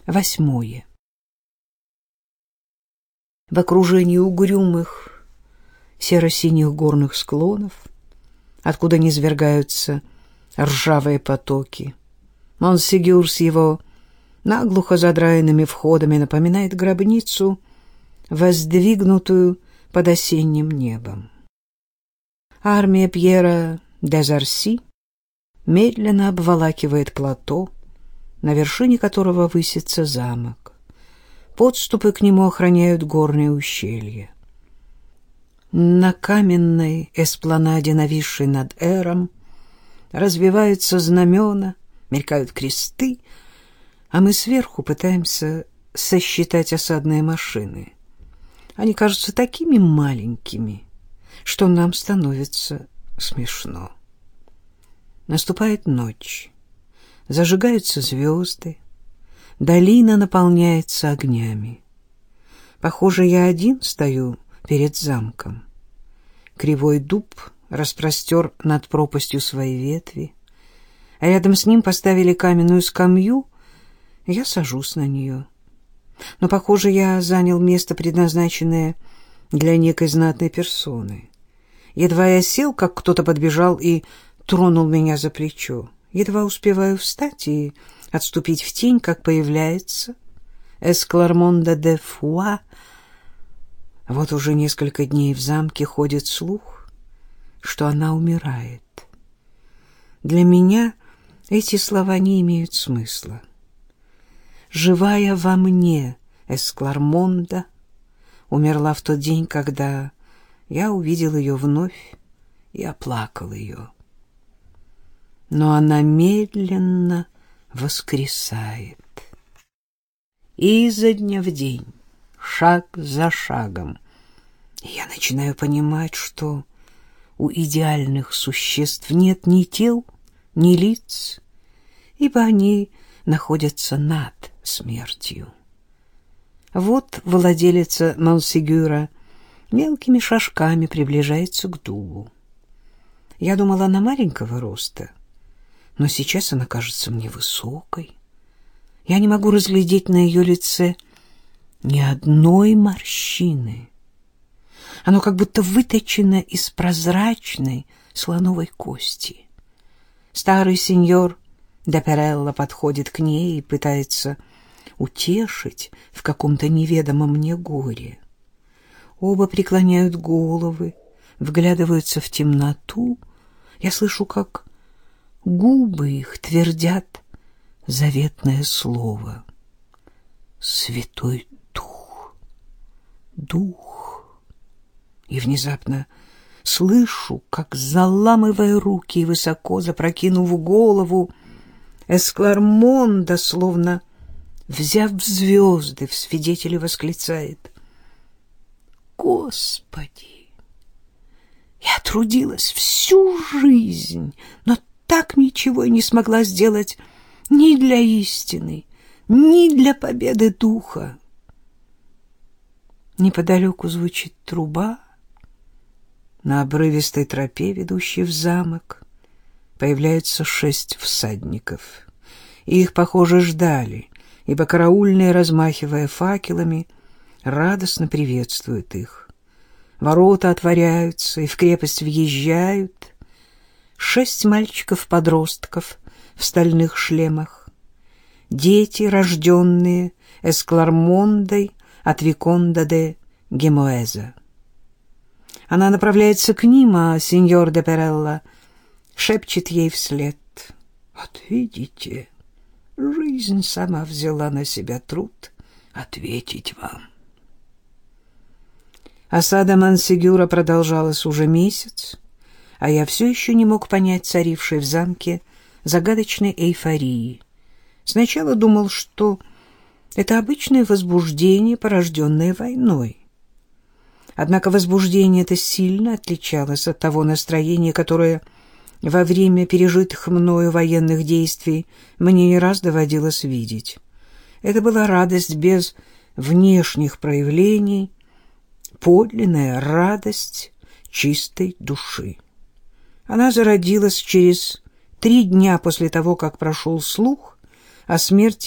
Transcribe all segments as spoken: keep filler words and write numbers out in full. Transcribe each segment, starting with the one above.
Восьмое. В окружении угрюмых серо-синих горных склонов, откуда низвергаются ржавые потоки, Монсегюр с его наглухо задраенными входами напоминает гробницу, воздвигнутую под осенним небом. Армия Пьера де Зарси медленно обволакивает плато, на вершине которого высится замок. Подступы к нему охраняют горные ущелья. На каменной эспланаде, нависшей над Эром, развиваются знамена, мелькают кресты, а мы сверху пытаемся сосчитать осадные машины. Они кажутся такими маленькими, что нам становится смешно. Наступает ночь. Зажигаются звезды. Долина наполняется огнями. Похоже, я один стою перед замком. Кривой дуб распростер над пропастью свои ветви, а рядом с ним поставили каменную скамью. Я сажусь на нее. Но, похоже, я занял место, предназначенное для некой знатной персоны. Едва я сел, как кто-то подбежал и тронул меня за плечо. Едва успеваю встать и отступить в тень, как появляется Эсклармонда де Фуа. Вот уже несколько дней в замке ходит слух, что она умирает. Для меня эти слова не имеют смысла. Живая во мне Эсклармонда умерла в тот день, когда я увидел ее вновь и оплакал ее. Но она медленно воскресает. И изо дня в день, шаг за шагом, я начинаю понимать, что у идеальных существ нет ни тел, ни лиц, ибо они находятся над смертью. Вот владелица Монсегюра мелкими шажками приближается к дубу. Я думала, она маленького роста, но сейчас она кажется мне высокой. Я не могу разглядеть на ее лице ни одной морщины. Оно как будто выточено из прозрачной слоновой кости. Старый сеньор де Перелла подходит к ней и пытается утешить в каком-то неведомом мне горе. Оба преклоняют головы, вглядываются в темноту. Я слышу, как губы их твердят заветное слово. Святой Дух, Дух. И внезапно слышу, как, заламывая руки и высоко запрокинув голову, Эсклармонда, словно взяв звезды в свидетели, восклицает: «Господи! Я трудилась всю жизнь, но так ничего и не смогла сделать ни для истины, ни для победы духа». Неподалеку звучит труба. На обрывистой тропе, ведущей в замок, появляются шесть всадников. И их, похоже, ждали, ибо караульные, размахивая факелами, радостно приветствуют их. Ворота отворяются, и в крепость въезжают шесть мальчиков-подростков в стальных шлемах. Дети, рожденные Эсклармондой от Виконда де Гемуэза. Она направляется к ним, а сеньор де Перелла шепчет ей вслед: «Вот видите, жизнь сама взяла на себя труд ответить вам». Осада Монсегюра продолжалась уже месяц, а я все еще не мог понять царившей в замке загадочной эйфории. Сначала думал, что это обычное возбуждение, порожденное войной. Однако возбуждение это сильно отличалось от того настроения, которое во время пережитых мною военных действий мне не раз доводилось видеть. Это была радость без внешних проявлений, подлинная радость чистой души. Она зародилась через три дня после того, как прошел слух о смерти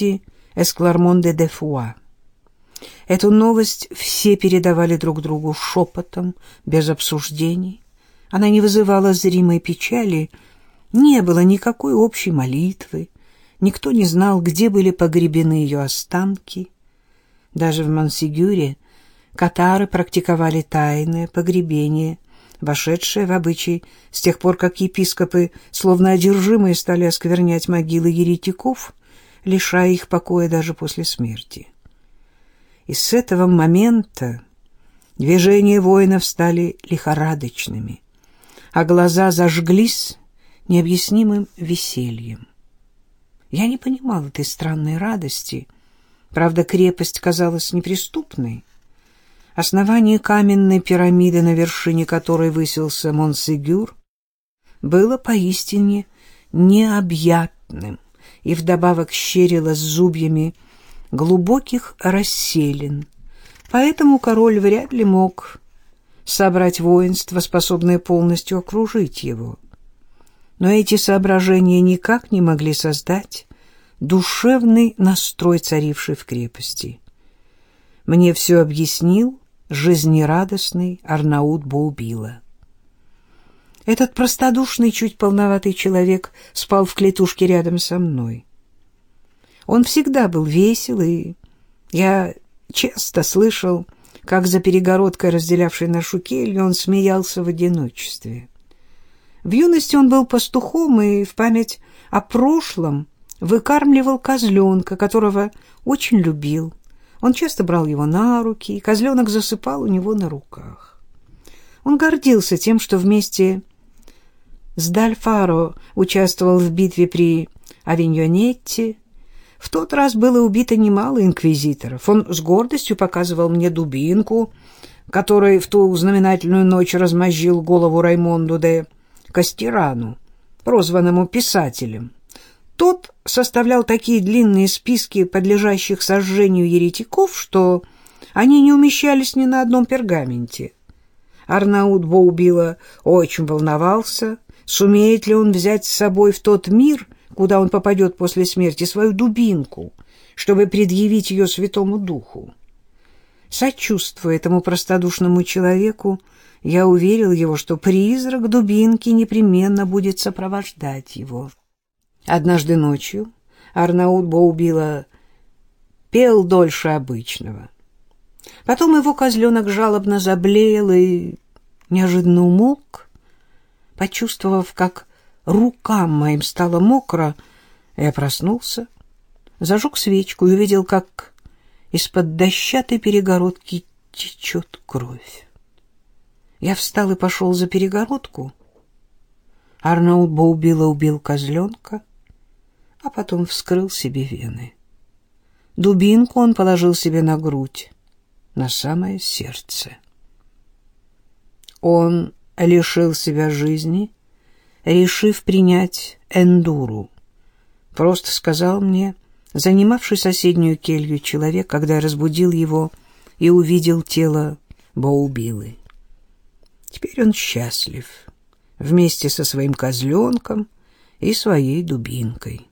Эсклармон-де-Дефуа. Эту новость все передавали друг другу шепотом, без обсуждений. Она не вызывала зримой печали, не было никакой общей молитвы, никто не знал, где были погребены ее останки. Даже в Монсигюре катары практиковали тайное погребение, вошедшее в обычай с тех пор, как епископы, словно одержимые, стали осквернять могилы еретиков, лишая их покоя даже после смерти. И с этого момента движения воинов стали лихорадочными, а глаза зажглись необъяснимым весельем. Я не понимал этой странной радости. Правда, крепость казалась неприступной. Основание каменной пирамиды, на вершине которой высился Монсегюр, было поистине необъятным и вдобавок щерило зубьями глубоких расселин, поэтому король вряд ли мог собрать воинство, способное полностью окружить его. Но эти соображения никак не могли создать душевный настрой, царивший в крепости. Мне все объяснил жизнерадостный Арнаут Боубила. Этот простодушный, чуть полноватый человек спал в клетушке рядом со мной. Он всегда был весел, и я часто слышал, как за перегородкой, разделявшей нашу келью, он смеялся в одиночестве. В юности он был пастухом и в память о прошлом выкармливал козленка, которого очень любил. Он часто брал его на руки, и козленок засыпал у него на руках. Он гордился тем, что вместе с Дальфаро участвовал в битве при Авиньонетте. В тот раз было убито немало инквизиторов. Он с гордостью показывал мне дубинку, которой в ту знаменательную ночь размозжил голову Раймонду де Кастирану, прозванному писателем. Тот составлял такие длинные списки подлежащих сожжению еретиков, что они не умещались ни на одном пергаменте. Арнаут Боубила очень волновался, сумеет ли он взять с собой в тот мир, куда он попадет после смерти, свою дубинку, чтобы предъявить ее Святому Духу. Сочувствуя этому простодушному человеку, я уверил его, что призрак дубинки непременно будет сопровождать его. Однажды ночью Арнаут Боубила пел дольше обычного. Потом его козленок жалобно заблеял и неожиданно умолк. Почувствовав, как рукам моим стало мокро, я проснулся, зажег свечку и увидел, как из-под дощатой перегородки течет кровь. Я встал и пошел за перегородку. Арнаут Боубила убил козленка, а потом вскрыл себе вены. Дубинку он положил себе на грудь, на самое сердце. Он лишил себя жизни, решив принять эндуру. Просто сказал мне, занимавший соседнюю келью человек, когда я разбудил его и увидел тело Боубилы. Теперь он счастлив, вместе со своим козленком и своей дубинкой.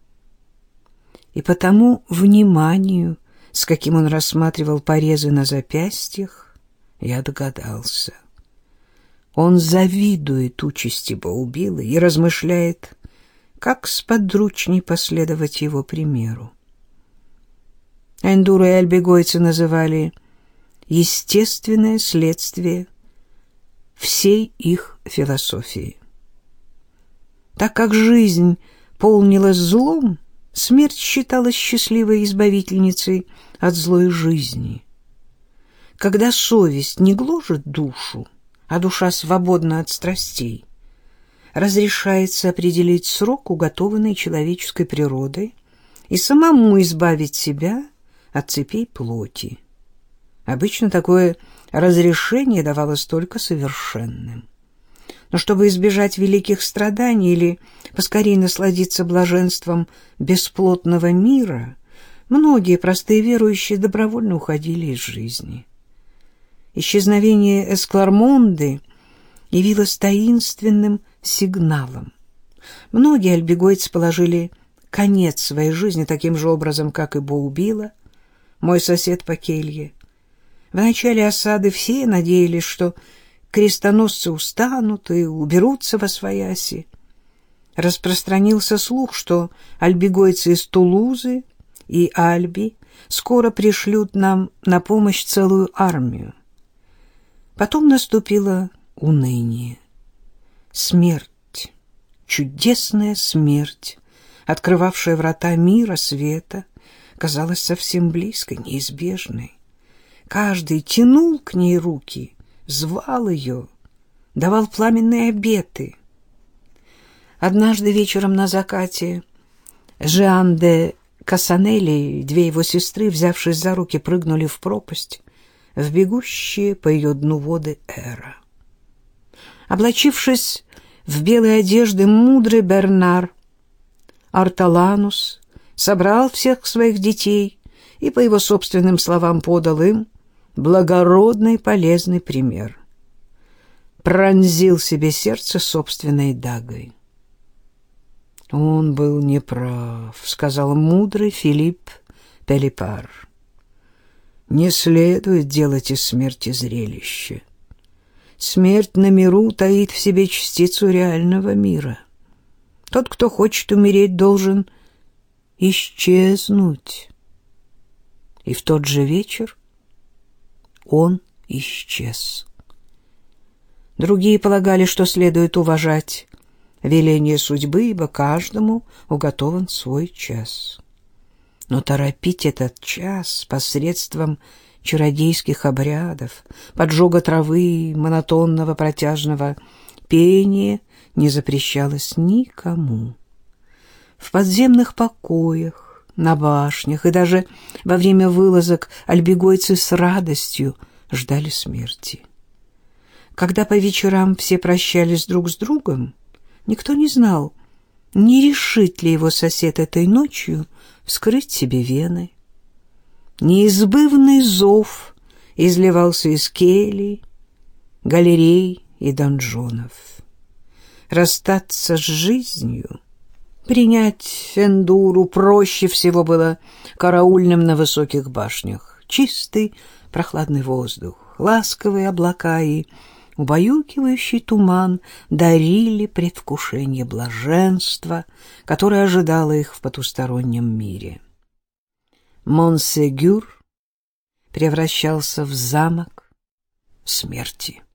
И потому вниманию, с каким он рассматривал порезы на запястьях, я догадался. Он завидует участи Боубилы и размышляет, как сподручней последовать его примеру. Эндуру и альбегойцы называли естественное следствие всей их философии. Так как жизнь полнилась злом, смерть считалась счастливой избавительницей от злой жизни. Когда совесть не гложет душу, а душа свободна от страстей, разрешается определить срок, уготованный человеческой природой, и самому избавить себя от цепей плоти. Обычно такое разрешение давалось только совершенным. Но чтобы избежать великих страданий или поскорее насладиться блаженством бесплотного мира, многие простые верующие добровольно уходили из жизни. Исчезновение Эсклармонды явилось таинственным сигналом. Многие альбегойцы положили конец своей жизни таким же образом, как и Боубила, мой сосед по келье. В начале осады все надеялись, что крестоносцы устанут и уберутся восвояси. Распространился слух, что альбигойцы из Тулузы и Альби скоро пришлют нам на помощь целую армию. Потом наступило уныние. Смерть, чудесная смерть, открывавшая врата мира, света, казалась совсем близкой, неизбежной. Каждый тянул к ней руки, звал ее, давал пламенные обеты. Однажды вечером на закате Жан де Кассанелли и две его сестры, взявшись за руки, прыгнули в пропасть, в бегущие по ее дну воды Эра. Облачившись в белые одежды, мудрый Бернар Арталанус собрал всех своих детей и, по его собственным словам, подал им благородный полезный пример. Пронзил себе сердце собственной дагой. «Он был неправ», — сказал мудрый Филипп Пелипар. «Не следует делать из смерти зрелище. Смерть на миру таит в себе частицу реального мира. Тот, кто хочет умереть, должен исчезнуть». И в тот же вечер он исчез. Другие полагали, что следует уважать веление судьбы, ибо каждому уготован свой час. Но торопить этот час посредством чародейских обрядов, поджога травы, монотонного протяжного пения не запрещалось никому. В подземных покоях, на башнях и даже во время вылазок альбигойцы с радостью ждали смерти. Когда по вечерам все прощались друг с другом, никто не знал, не решит ли его сосед этой ночью вскрыть себе вены. Неизбывный зов изливался из келий, галерей и донжонов. Расстаться с жизнью, принять эндуру проще всего было караульным на высоких башнях. Чистый прохладный воздух, ласковые облака и убаюкивающий туман дарили предвкушение блаженства, которое ожидало их в потустороннем мире. Монсегюр превращался в замок смерти.